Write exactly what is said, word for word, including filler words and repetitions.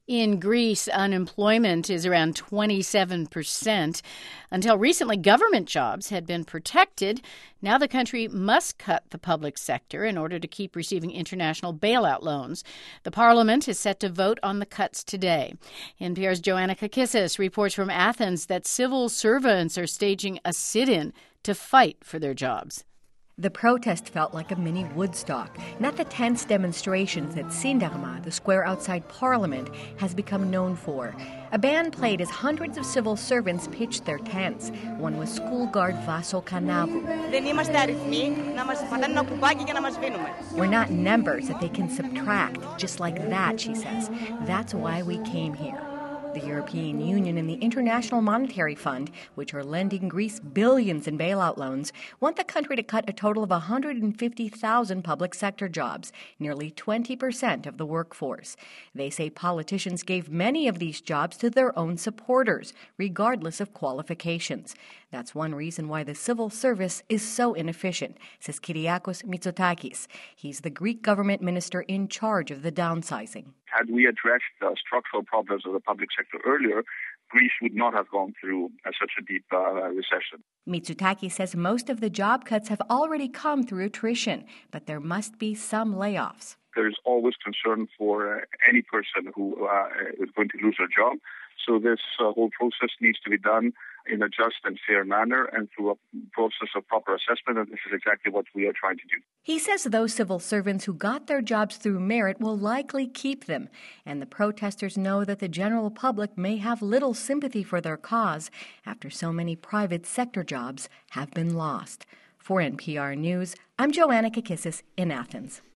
In Greece, unemployment is around twenty-seven percent. Until recently, government jobs had been protected. Now the country must cut the public sector in order to keep receiving international bailout loans. The parliament is set to vote on the cuts today. N P R's Joanna Kakissis reports from Athens that civil servants are staging a sit-in to fight for their jobs. The protest felt like a mini Woodstock, not the tense demonstrations that Syntagma, the square outside Parliament, has become known for. A band played as hundreds of civil servants pitched their tents. One was school guard Vaso Kanavu. We're not numbers that they can subtract, just like that, she says. That's why we came here. The European Union and the International Monetary Fund, which are lending Greece billions in bailout loans, want the country to cut a total of one hundred fifty thousand public sector jobs, nearly twenty percent of the workforce. They say politicians gave many of these jobs to their own supporters, regardless of qualifications. That's one reason why the civil service is so inefficient, says Kyriakos Mitsotakis. He's the Greek government minister in charge of the downsizing. Had we addressed the structural problems of the public sector earlier, Greece would not have gone through uh, such a deep uh, recession. Mitsotakis says most of the job cuts have already come through attrition, but there must be some layoffs. There's always concern for uh, any person who uh, is going to lose their job. So this uh, whole process needs to be done in a just and fair manner and through a process of proper assessment, and this is exactly what we are trying to do. He says those civil servants who got their jobs through merit will likely keep them, and the protesters know that the general public may have little sympathy for their cause after so many private sector jobs have been lost. For N P R News, I'm Joanna Kakissis in Athens.